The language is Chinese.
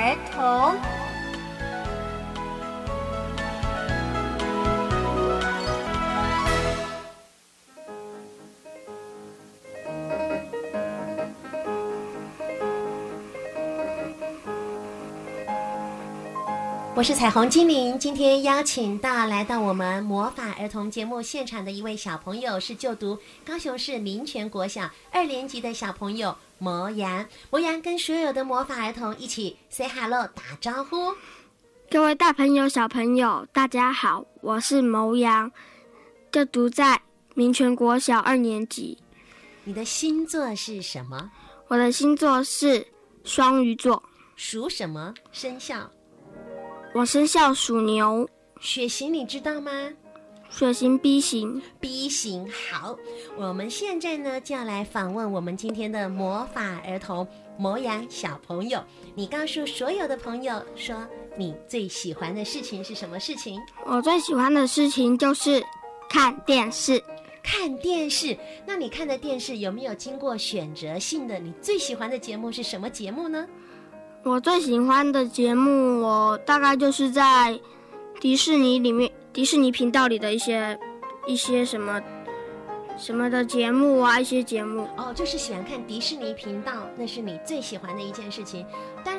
儿童。我是彩虹精灵，今天邀请来到我们魔法儿童节目现场的一位小朋友，是就读高雄市民权国小2年级的小朋友魔羊。魔羊跟所有的魔法儿童一起 say hello 打招呼。 各位大朋友小朋友大家好，我是魔羊，就读在民权国小2年级。 你的星座是什么？ 我的星座是双鱼座。 属什么生肖？ 我生肖属牛。 血型你知道吗？ 血型 B 型。 B 型。好，我们现在呢就要来访问我们今天的魔法儿童魔羊小朋友。你告诉所有的朋友说你最喜欢的事情是什么事情？ 我最喜欢的事情就是看电视。 看电视。那你看的电视有没有经过选择性的？你最喜欢的节目是什么节目呢？ 我最喜欢的节目，我大概就是在迪士尼频道里的一些什么的节目啊，一些节目。 就是喜欢看迪士尼频道，那是你最喜欢的一件事情。当